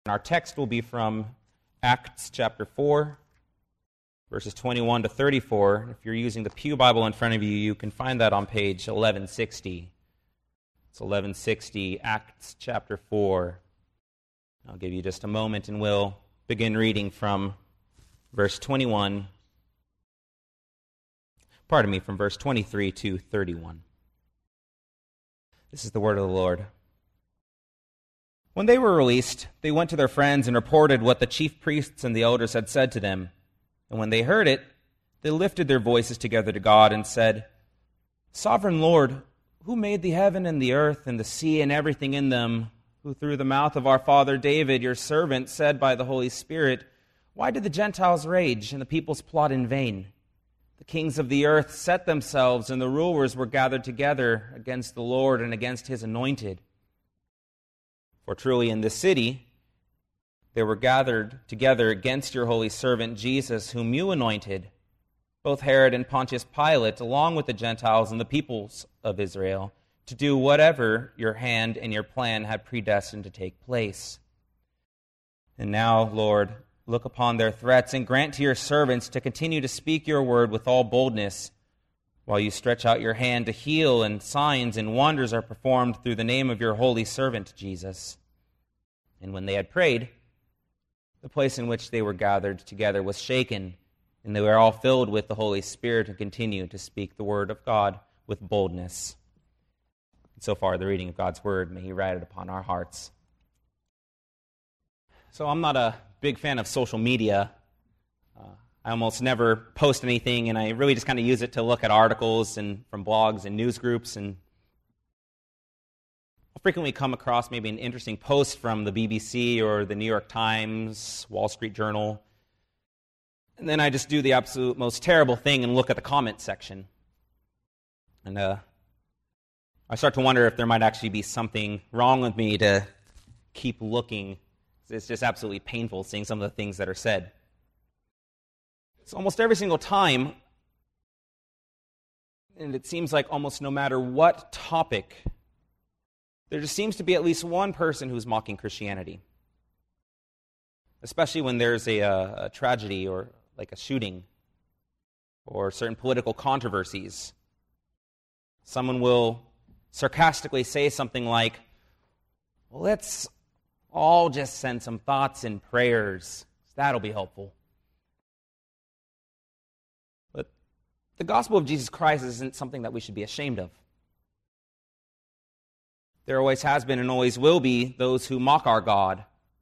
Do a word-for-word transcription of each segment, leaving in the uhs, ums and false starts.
Our text will be from Acts chapter four, verses twenty-one to thirty-four. If you're using the Pew Bible in front of you, you can find that on page eleven sixty. It's eleven sixty, Acts chapter four. I'll give you just a moment and we'll begin reading from verse twenty-one. Pardon me, from verse twenty-three to thirty-one. This is the word of the Lord. When they were released, they went to their friends and reported what the chief priests and the elders had said to them. And when they heard it, they lifted their voices together to God and said, "Sovereign Lord, who made the heaven and the earth and the sea and everything in them, who through the mouth of our father David, your servant, said by the Holy Spirit, why did the Gentiles rage and the peoples plot in vain? The kings of the earth set themselves, and the rulers were gathered together against the Lord and against his anointed. For truly in this city they were gathered together against your holy servant Jesus, whom you anointed, both Herod and Pontius Pilate, along with the Gentiles and the peoples of Israel, to do whatever your hand and your plan had predestined to take place. And now, Lord, look upon their threats and grant to your servants to continue to speak your word with all boldness, while you stretch out your hand to heal, and signs and wonders are performed through the name of your holy servant Jesus." And when they had prayed, the place in which they were gathered together was shaken, and they were all filled with the Holy Spirit and continued to speak the word of God with boldness. And so far, the reading of God's word, may he write it upon our hearts. So I'm not a big fan of social media. Uh, I almost never post anything, and I really just kind of use it to look at articles and from blogs and news groups. And I'll frequently come across maybe an interesting post from the B B C or the New York Times, Wall Street Journal. And then I just do the absolute most terrible thing and look at the comment section. And uh, I start to wonder if there might actually be something wrong with me to keep looking. It's just absolutely painful seeing some of the things that are said. So almost every single time, and it seems like almost no matter what topic, there just seems to be at least one person who's mocking Christianity. Especially when there's a, a, a tragedy or like a shooting or certain political controversies. Someone will sarcastically say something like, well, let's all just send some thoughts and prayers. That'll be helpful. But the gospel of Jesus Christ isn't something that we should be ashamed of. There always has been and always will be those who mock our God.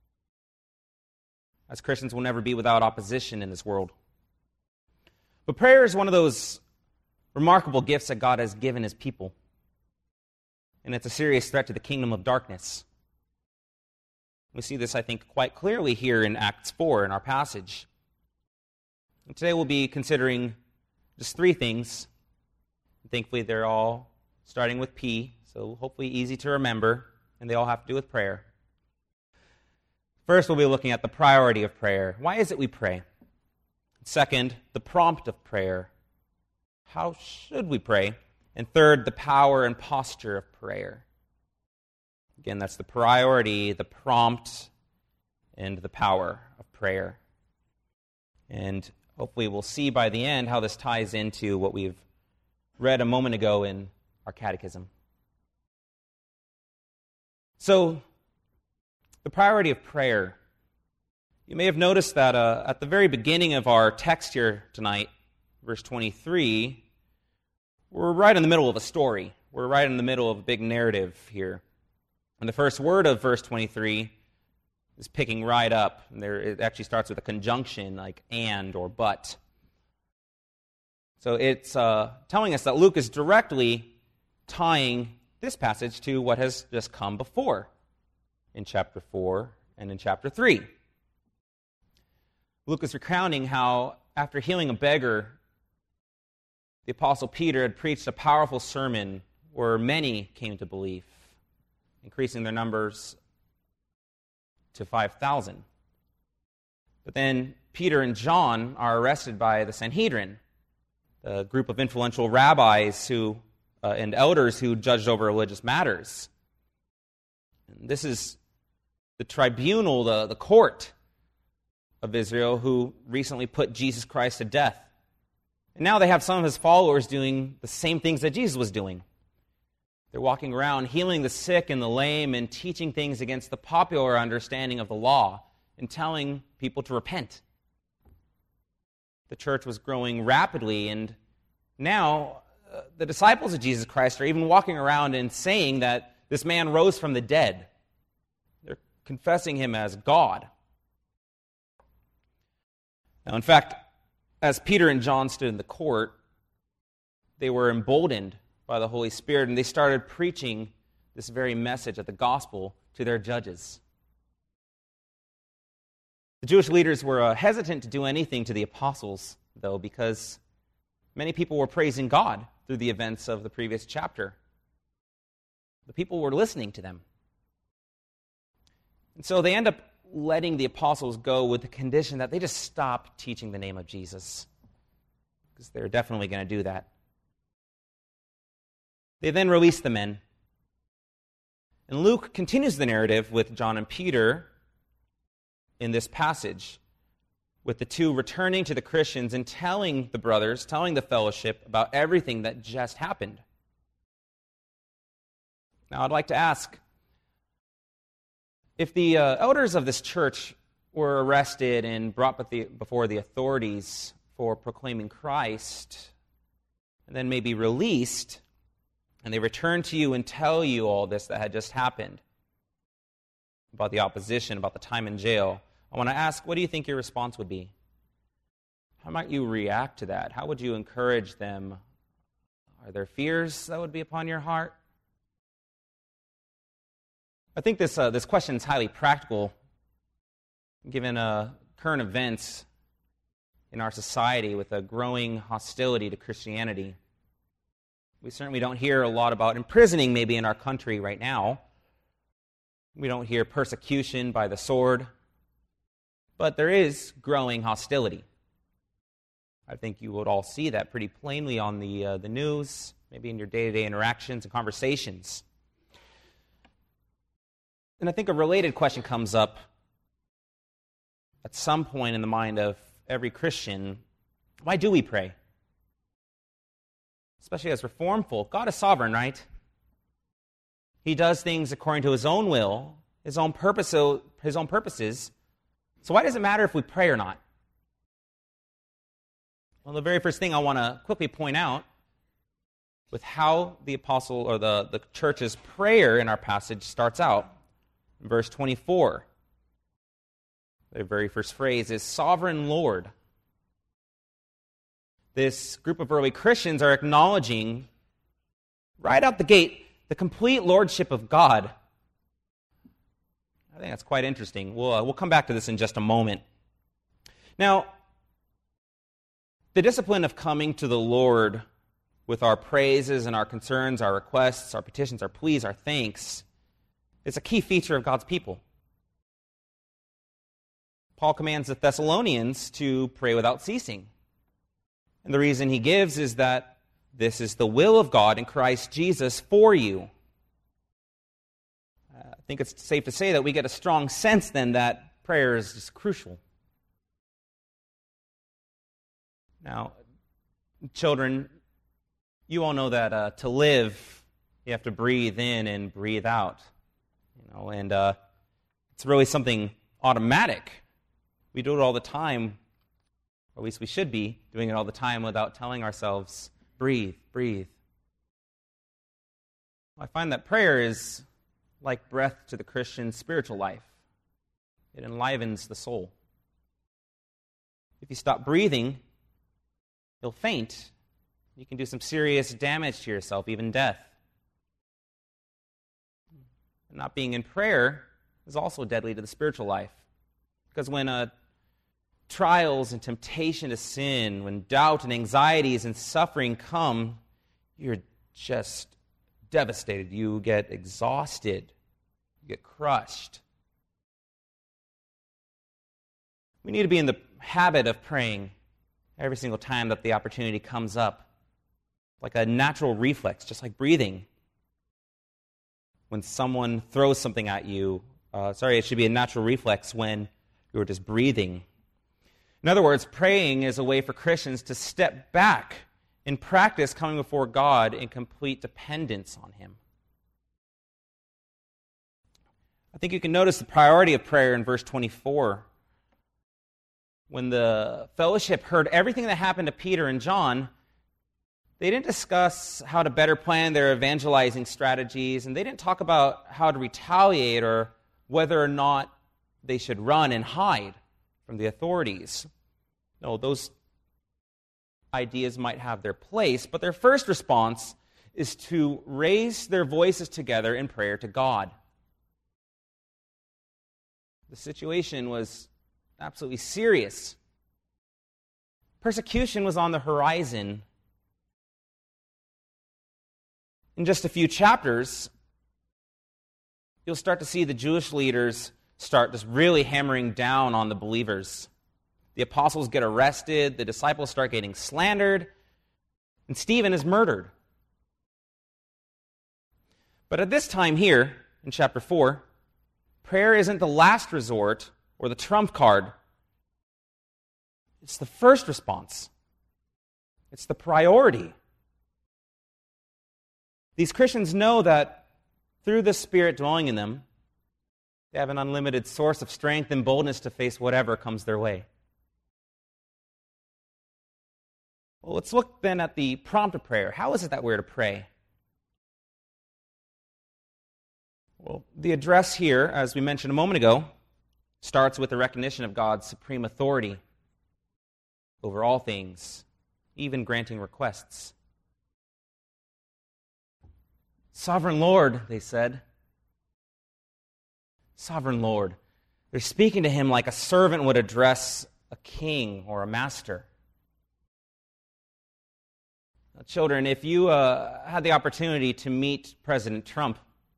As Christians, we'll never be without opposition in this world. But prayer is one of those remarkable gifts that God has given his people. And it's a serious threat to the kingdom of darkness. We see this, I think, quite clearly here in Acts four in our passage. And today we'll be considering just three things. Thankfully, they're all starting with P, so hopefully easy to remember, and they all have to do with prayer. First, we'll be looking at the priority of prayer. Why is it we pray? Second, the prompt of prayer. How should we pray? And third, the power and posture of prayer. Again, that's the priority, the prompt, and the power of prayer. And hopefully we'll see by the end how this ties into what we've read a moment ago in our catechism. So, the priority of prayer. You may have noticed that uh, at the very beginning of our text here tonight, verse twenty-three, we're right in the middle of a story. We're right in the middle of a big narrative here. And the first word of verse twenty-three is picking right up. And there, it actually starts with a conjunction like and or but. So it's uh, telling us that Luke is directly tying this passage to what has just come before in chapter four and in chapter three. Luke is recounting how after healing a beggar, the Apostle Peter had preached a powerful sermon where many came to belief, increasing their numbers to five thousand. But then Peter and John are arrested by the Sanhedrin, the group of influential rabbis who uh, and elders who judged over religious matters. And this is the tribunal, the, the court of Israel, who recently put Jesus Christ to death. And now they have some of his followers doing the same things that Jesus was doing. They're walking around healing the sick and the lame and teaching things against the popular understanding of the law and telling people to repent. The church was growing rapidly, and now uh, the disciples of Jesus Christ are even walking around and saying that this man rose from the dead. They're confessing him as God. Now, in fact, as Peter and John stood in the court, they were emboldened by the Holy Spirit, and they started preaching this very message of the gospel to their judges. The Jewish leaders were uh, hesitant to do anything to the apostles, though, because many people were praising God through the events of the previous chapter. The people were listening to them. And so they end up letting the apostles go with the condition that they just stop teaching the name of Jesus, because they're definitely going to do that. They then release the men. And Luke continues the narrative with John and Peter in this passage, with the two returning to the Christians and telling the brothers, telling the fellowship about everything that just happened. Now, I'd like to ask, if the uh, elders of this church were arrested and brought before the authorities for proclaiming Christ, and then maybe released, and they return to you and tell you all this that had just happened, about the opposition, about the time in jail, I want to ask, what do you think your response would be? How might you react to that? How would you encourage them? Are there fears that would be upon your heart? I think this uh, this question is highly practical, given uh, current events in our society with a growing hostility to Christianity. We certainly don't hear a lot about imprisoning maybe in our country right now. We don't hear persecution by the sword, but there is growing hostility. I think you would all see that pretty plainly on the uh, the news, maybe in your day-to-day interactions and conversations. And I think a related question comes up at some point in the mind of every Christian. Why do we pray? Especially as Reformed folk. God is sovereign, right? He does things according to his own will, his own purpose, his own purposes. So why does it matter if we pray or not? Well, the very first thing I want to quickly point out with how the apostle or the, the church's prayer in our passage starts out. In verse twenty-four, the very first phrase is, Sovereign Lord. This group of early Christians are acknowledging right out the gate the complete lordship of God. I think that's quite interesting. We'll, uh, we'll come back to this in just a moment. Now, the discipline of coming to the Lord with our praises and our concerns, our requests, our petitions, our pleas, our thanks, is a key feature of God's people. Paul commands the Thessalonians to pray without ceasing. And the reason he gives is that this is the will of God in Christ Jesus for you. Uh, I think it's safe to say that we get a strong sense then that prayer is just crucial. Now, children, you all know that uh, to live, you have to breathe in and breathe out. You know, and uh, it's really something automatic. We do it all the time. Or at least we should be doing it all the time without telling ourselves, breathe, breathe. I find that prayer is like breath to the Christian spiritual life. It enlivens the soul. If you stop breathing, you'll faint. You can do some serious damage to yourself, even death. Not being in prayer is also deadly to the spiritual life. Because when uh, trials and temptation to sin, when doubt and anxieties and suffering come, you're just devastated. You get exhausted. You get crushed. We need to be in the habit of praying every single time that the opportunity comes up, like a natural reflex, just like breathing. When someone throws something at you, Uh, sorry, it should be a natural reflex when you're just breathing. In other words, praying is a way for Christians to step back and practice coming before God in complete dependence on Him. I think you can notice the priority of prayer in verse twenty-four. When the fellowship heard everything that happened to Peter and John, they didn't discuss how to better plan their evangelizing strategies, and they didn't talk about how to retaliate or whether or not they should run and hide from the authorities. No, those ideas might have their place, but their first response is to raise their voices together in prayer to God. The situation was absolutely serious. Persecution was on the horizon. In just a few chapters, you'll start to see the Jewish leaders start just really hammering down on the believers. The apostles get arrested, the disciples start getting slandered, and Stephen is murdered. But at this time here, in chapter four, prayer isn't the last resort or the trump card. It's the first response. It's the priority. These Christians know that through the Spirit dwelling in them, they have an unlimited source of strength and boldness to face whatever comes their way. Well, let's look then at the prompt of prayer. How is it that we're to pray? Well, the address here, as we mentioned a moment ago, starts with the recognition of God's supreme authority over all things, even granting requests. Sovereign Lord, they said. Sovereign Lord. They're speaking to him like a servant would address a king or a master. Now, children, if you uh, had the opportunity to meet President Trump,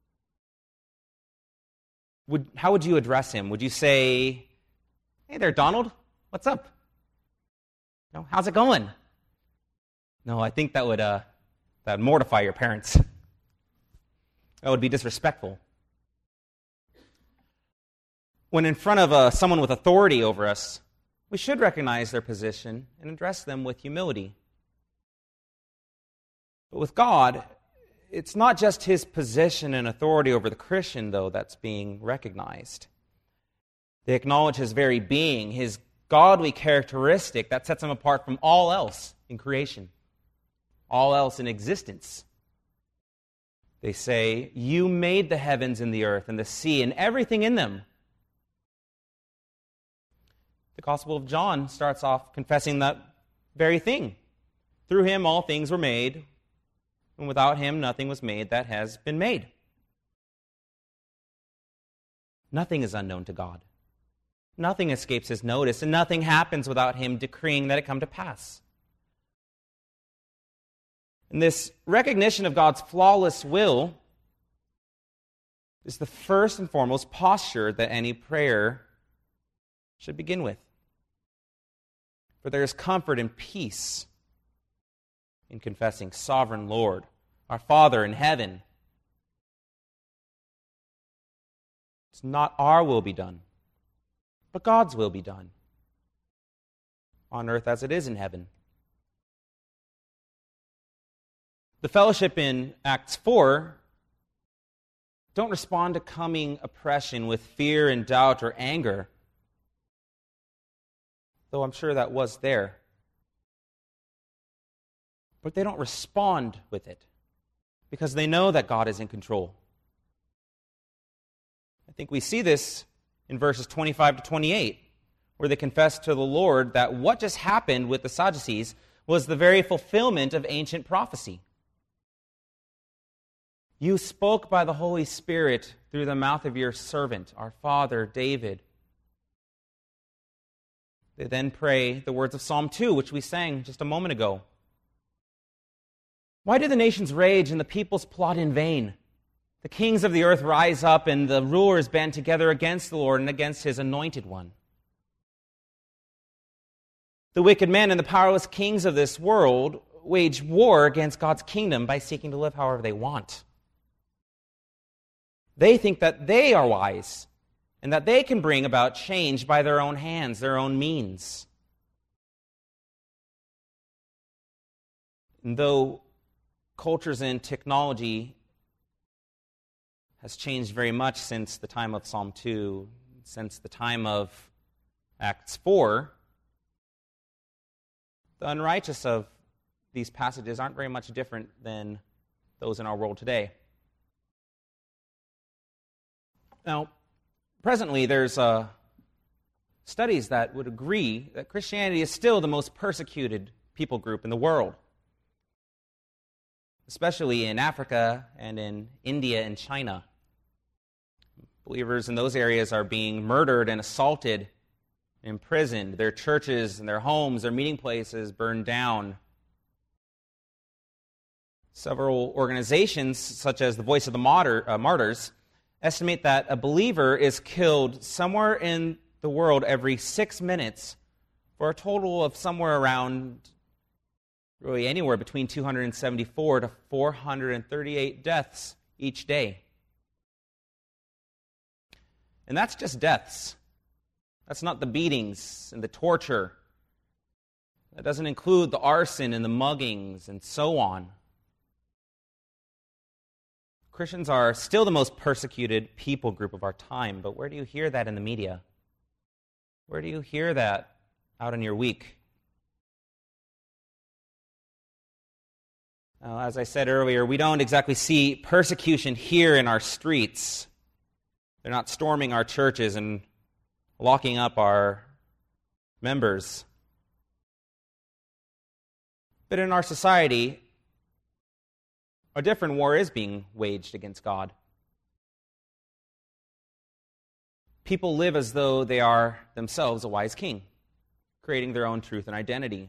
Would, how would you address him? Would you say, "Hey there, Donald, what's up? No, how's it going?" No, I think that would uh, that would mortify your parents. That would be disrespectful. When in front of uh, someone with authority over us, we should recognize their position and address them with humility. But with God, it's not just his position and authority over the Christian, though, that's being recognized. They acknowledge his very being, his godly characteristic that sets him apart from all else in creation, all else in existence. They say, "You made the heavens and the earth and the sea and everything in them." The Gospel of John starts off confessing that very thing. Through him all things were made, and without him nothing was made that has been made. Nothing is unknown to God. Nothing escapes his notice, and nothing happens without him decreeing that it come to pass. And this recognition of God's flawless will is the first and foremost posture that any prayer should begin with. For there is comfort and peace in confessing, "Sovereign Lord, our Father in heaven." It's not our will be done, but God's will be done, on earth as it is in heaven. The fellowship in Acts four don't respond to coming oppression with fear and doubt or anger, though I'm sure that was there. But they don't respond with it because they know that God is in control. I think we see this in verses twenty-five to twenty-eight, where they confess to the Lord that what just happened with the Sadducees was the very fulfillment of ancient prophecy. "You spoke by the Holy Spirit through the mouth of your servant, our father David." They then pray the words of Psalm two, which we sang just a moment ago. "Why do the nations rage and the peoples plot in vain? The kings of the earth rise up and the rulers band together against the Lord and against his anointed one. The wicked men and the powerless kings of this world wage war against God's kingdom by seeking to live however they want. They think that they are wise and that they can bring about change by their own hands, their own means. And though cultures and technology has changed very much since the time of Psalm two, since the time of Acts four, the unrighteous of these passages aren't very much different than those in our world today. Now, presently, there's uh, studies that would agree that Christianity is still the most persecuted people group in the world, especially in Africa and in India and China. Believers in those areas are being murdered and assaulted, imprisoned, their churches and their homes, their meeting places burned down. Several organizations, such as the Voice of the Martyr, uh, Martyrs, estimate that a believer is killed somewhere in the world every six minutes for a total of somewhere around, really anywhere between two hundred seventy-four to four hundred thirty-eight deaths each day. And that's just deaths. That's not the beatings and the torture. That doesn't include the arson and the muggings and so on. Christians are still the most persecuted people group of our time, but where do you hear that in the media? Where do you hear that out in your week? Now, as I said earlier, we don't exactly see persecution here in our streets. They're not storming our churches and locking up our members. But in our society, a different war is being waged against God. People live as though they are themselves a wise king, creating their own truth and identity.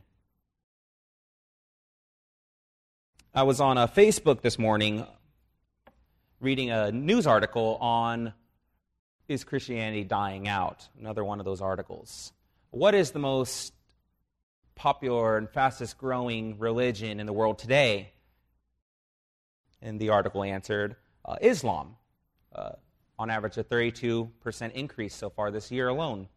I was on a Facebook this morning reading a news article on Is Christianity Dying Out? Another one of those articles. What is the most popular and fastest growing religion in the world today? And the article answered, uh, Islam. Uh, on average, a thirty-two percent increase so far this year alone.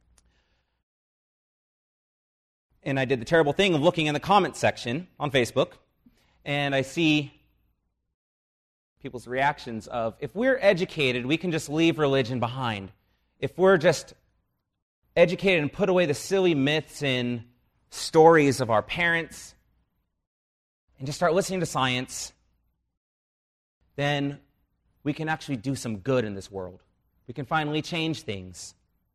And I did the terrible thing of looking in the comments section on Facebook, and I see people's reactions of, if we're educated, we can just leave religion behind. If we're just educated and put away the silly myths and stories of our parents and just start listening to science, then we can actually do some good in this world. We can finally change things.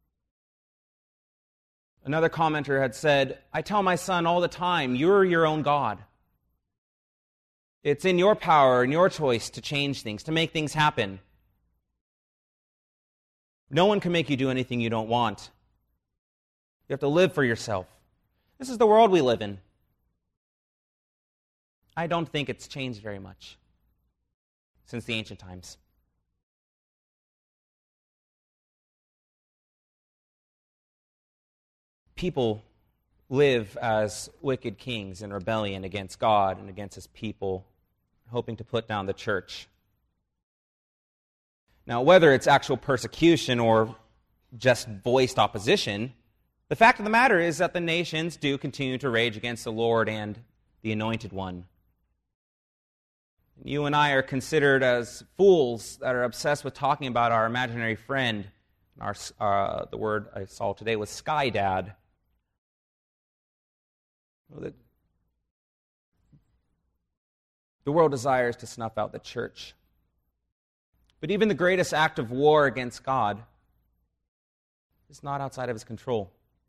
Another commenter had said, I tell my son all the time, you're your own God. It's in your power and your choice to change things, to make things happen. No one can make you do anything you don't want. You have to live for yourself. This is the world we live in. I don't think it's changed very much since the ancient times. People live as wicked kings in rebellion against God and against his people, hoping to put down the church. Now, whether it's actual persecution or just voiced opposition, the fact of the matter is that the nations do continue to rage against the Lord and the Anointed One. You and I are considered as fools that are obsessed with talking about our imaginary friend. Our, uh, the word I saw today was Sky Dad. The world desires to snuff out the church. But even the greatest act of war against God is not outside of his control.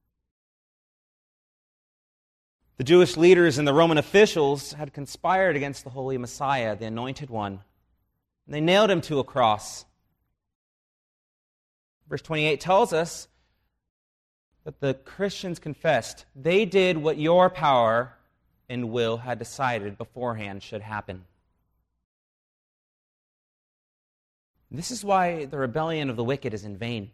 The Jewish leaders and the Roman officials had conspired against the Holy Messiah, the Anointed One. And they nailed him to a cross. Verse twenty-eight tells us that the Christians confessed they did what your power and will had decided beforehand should happen. This is why the rebellion of the wicked is in vain.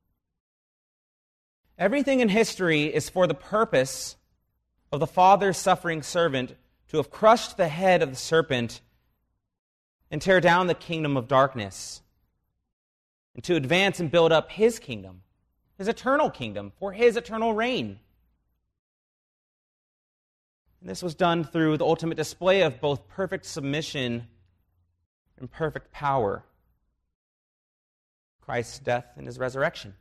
Everything in history is for the purpose of the Father's suffering servant to have crushed the head of the serpent and tear down the kingdom of darkness. and to advance and build up his kingdom, his eternal kingdom, for his eternal reign. And this was done through the ultimate display of both perfect submission and perfect power, Christ's death and his resurrection.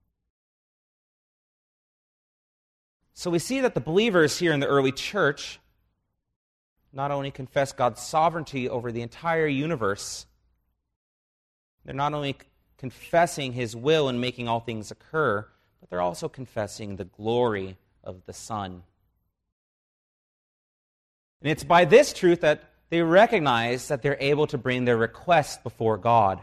So we see that the believers here in the early church not only confess God's sovereignty over the entire universe, they're not only confessing his will in making all things occur, but they're also confessing the glory of the Son. And it's by this truth that they recognize that they're able to bring their request before God.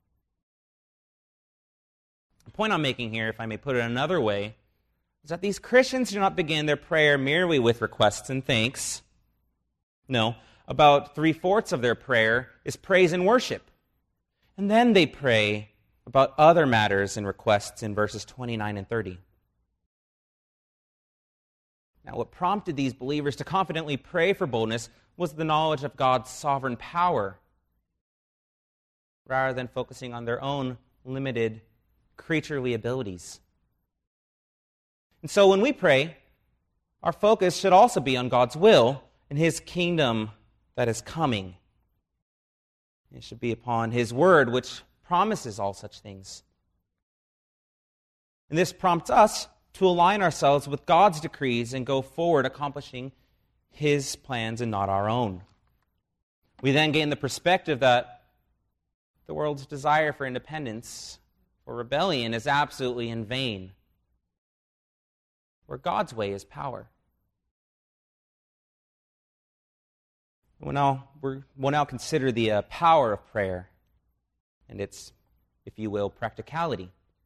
The point I'm making here, if I may put it another way, is that these Christians do not begin their prayer merely with requests and thanks. No, about three-fourths of their prayer is praise and worship. And then they pray about other matters and requests in verses twenty-nine and thirty. Now, what prompted these believers to confidently pray for boldness was the knowledge of God's sovereign power, rather than focusing on their own limited creaturely abilities. And so when we pray, our focus should also be on God's will and his kingdom that is coming. It should be upon his word, which promises all such things. And this prompts us to align ourselves with God's decrees and go forward accomplishing his plans and not our own. We then gain the perspective that the world's desire for independence or rebellion is absolutely in vain, where God's way is power. We'll now, we're, we'll now consider the uh, power of prayer and its, if you will, practicality.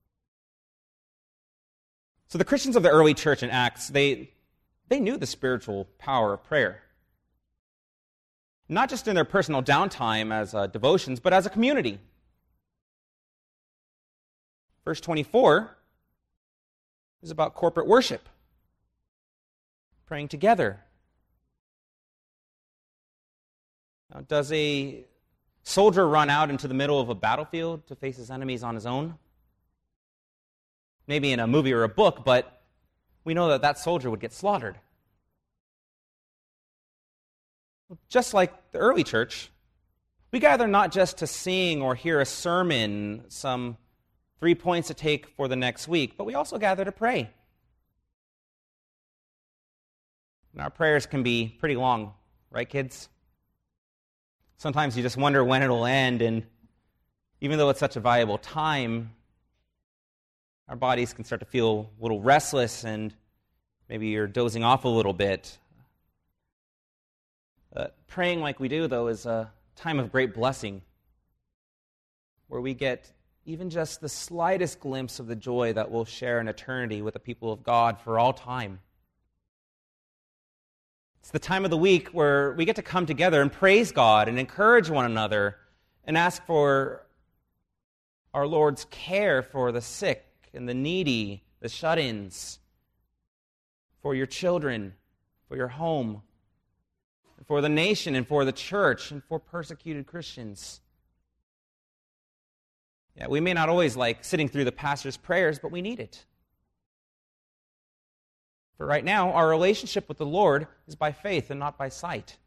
So the Christians of the early church in Acts, they, they knew the spiritual power of prayer. Not just in their personal downtime as uh, devotions, but as a community. Verse twenty-four is about corporate worship, praying together. Now, does a soldier run out into the middle of a battlefield to face his enemies on his own? Maybe in a movie or a book, but we know that that soldier would get slaughtered. Just like the early church, we gather not just to sing or hear a sermon, some three points to take for the next week, but we also gather to pray. And our prayers can be pretty long, right, kids? Sometimes you just wonder when it'll end, and even though it's such a valuable time, our bodies can start to feel a little restless, and maybe you're dozing off a little bit. Uh, praying like we do, though, is a time of great blessing, where we get even just the slightest glimpse of the joy that we'll share in eternity with the people of God for all time. It's the time of the week where we get to come together and praise God and encourage one another and ask for our Lord's care for the sick and the needy, the shut-ins, for your children, for your home, for the nation and for the church and for persecuted Christians. Yeah, we may not always like sitting through the pastor's prayers, but we need it. For right now, our relationship with the Lord is by faith and not by sight.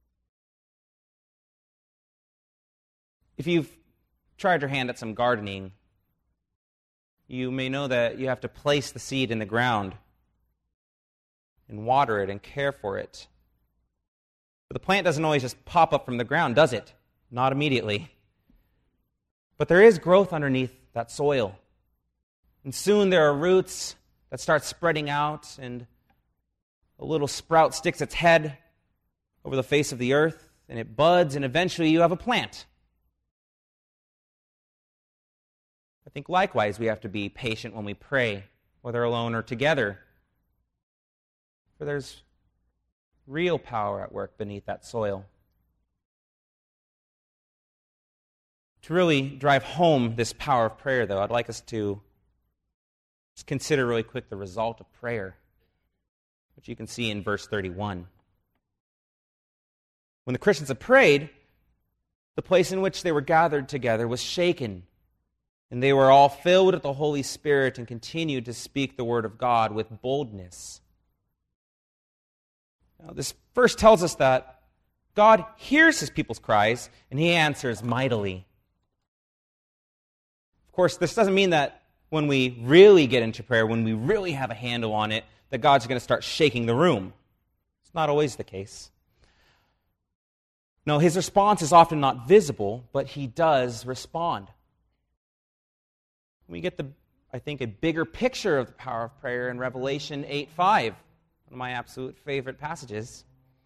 If you've tried your hand at some gardening, you may know that you have to place the seed in the ground and water it and care for it. But the plant doesn't always just pop up from the ground, does it? Not immediately. But there is growth underneath that soil. And soon there are roots that start spreading out, and a little sprout sticks its head over the face of the earth, and it buds, and eventually you have a plant. I think likewise we have to be patient when we pray, whether alone or together. For there's real power at work beneath that soil. To really drive home this power of prayer, though, I'd like us to just consider really quick the result of prayer, which you can see in verse thirty-one. When the Christians had prayed, the place in which they were gathered together was shaken, And they were all filled with the Holy Spirit and continued to speak the word of God with boldness. Now, this verse tells us that God hears his people's cries, and he answers mightily. Of course, this doesn't mean that when we really get into prayer, when we really have a handle on it, that God's going to start shaking the room. It's not always the case. No, his response is often not visible, but he does respond. We get the, I think, a bigger picture of the power of prayer in Revelation eight five, one of my absolute favorite passages.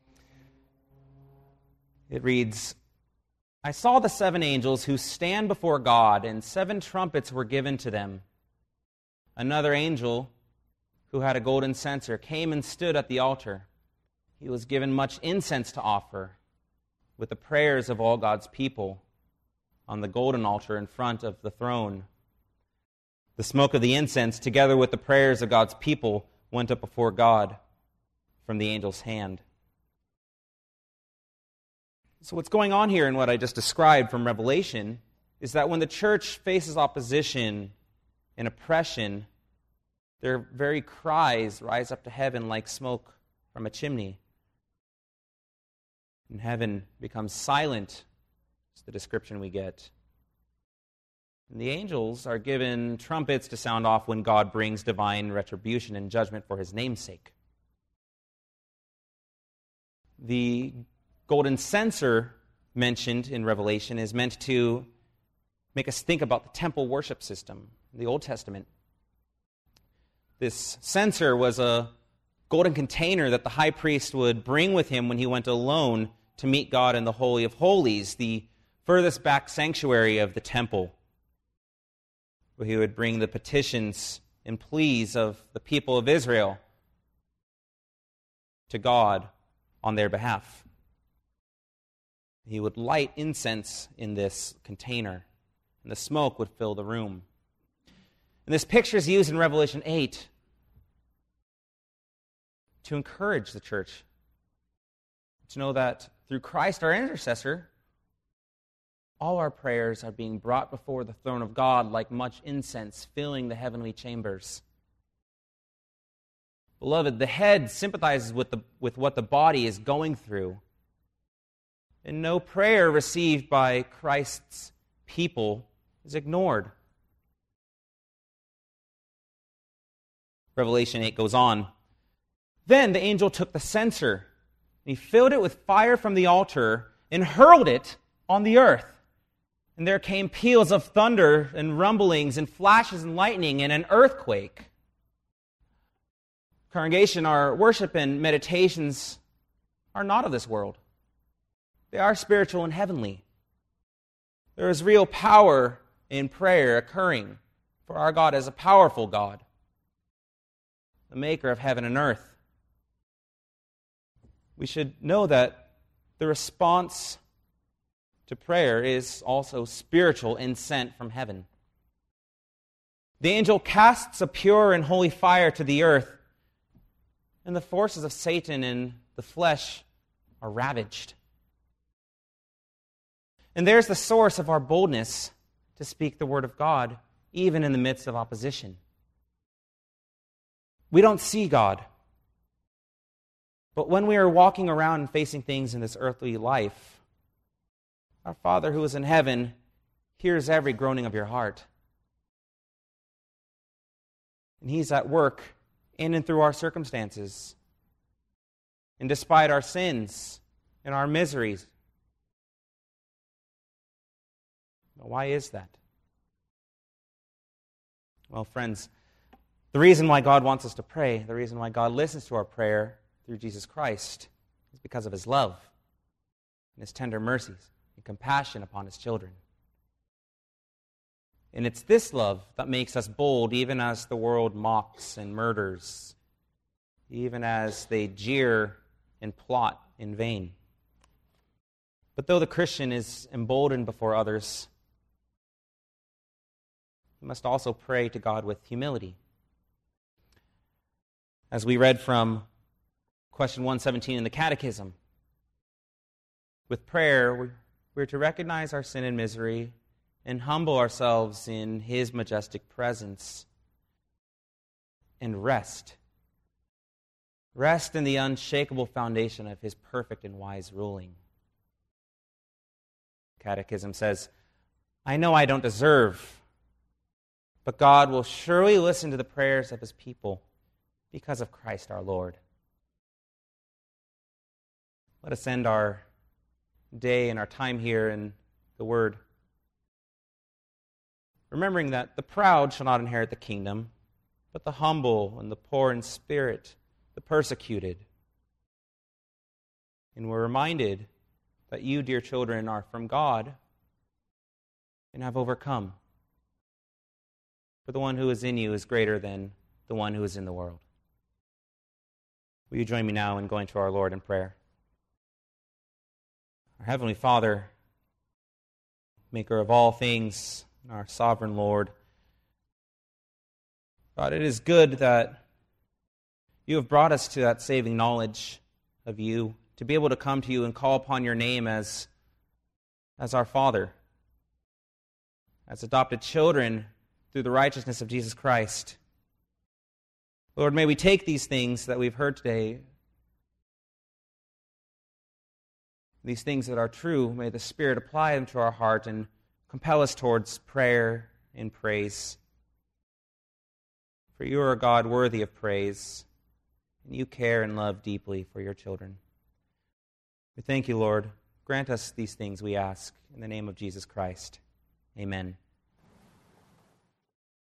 It reads, I saw the seven angels who stand before God, and seven trumpets were given to them. Another angel, who had a golden censer, came and stood at the altar. He was given much incense to offer, with the prayers of all God's people, on the golden altar in front of the throne. The smoke of the incense, together with the prayers of God's people, went up before God from the angel's hand. So what's going on here in what I just described from Revelation is that when the church faces opposition and oppression, their very cries rise up to heaven like smoke from a chimney. And heaven becomes silent, is the description we get. And the angels are given trumpets to sound off when God brings divine retribution and judgment for his name's sake. The golden censer mentioned in Revelation is meant to make us think about the temple worship system in the Old Testament. This censer was a golden container that the high priest would bring with him when he went alone to meet God in the Holy of Holies, the furthest back sanctuary of the temple, where he would bring the petitions and pleas of the people of Israel to God on their behalf. He would light incense in this container, and the smoke would fill the room. And this picture is used in Revelation eight to encourage the church to know that through Christ, our intercessor, all our prayers are being brought before the throne of God like much incense filling the heavenly chambers. Beloved, the head sympathizes with, the, with what the body is going through. And no prayer received by Christ's people is ignored. Revelation eight goes on. Then the angel took the censer, and he filled it with fire from the altar and hurled it on the earth. And there came peals of thunder and rumblings and flashes and lightning and an earthquake. Congregation, our worship and meditations are not of this world. They are spiritual and heavenly. There is real power in prayer occurring, for our God is a powerful God, the maker of heaven and earth. We should know that the response to prayer is also spiritual and sent from heaven. The angel casts a pure and holy fire to the earth, and the forces of Satan and the flesh are ravaged. And there's the source of our boldness to speak the word of God, even in the midst of opposition. We don't see God. But when we are walking around and facing things in this earthly life, our Father who is in heaven hears every groaning of your heart. And he's at work in and through our circumstances. And despite our sins and our miseries. Why is that? Well, friends, the reason why God wants us to pray, the reason why God listens to our prayer through Jesus Christ, is because of his love and his tender mercies and compassion upon his children. And it's this love that makes us bold, even as the world mocks and murders, even as they jeer and plot in vain. But though the Christian is emboldened before others, we must also pray to God with humility. As we read from question one seventeen in the Catechism, with prayer, we're to recognize our sin and misery and humble ourselves in His majestic presence and rest. Rest in the unshakable foundation of His perfect and wise ruling. Catechism says, I know I don't deserve, but God will surely listen to the prayers of His people because of Christ our Lord. Let us end our day and our time here in the Word, remembering that the proud shall not inherit the kingdom, but the humble and the poor in spirit, the persecuted. And we're reminded that you, dear children, are from God and have overcome. For the one who is in you is greater than the one who is in the world. Will you join me now in going to our Lord in prayer? Our Heavenly Father, maker of all things, our sovereign Lord, God, it is good that you have brought us to that saving knowledge of you, to be able to come to you and call upon your name as, as our Father, as adopted children through the righteousness of Jesus Christ. Lord, may we take these things that we've heard today, these things that are true, may the Spirit apply them to our heart and compel us towards prayer and praise. For you are a God worthy of praise, and you care and love deeply for your children. We thank you, Lord. Grant us these things, we ask, in the name of Jesus Christ. Amen.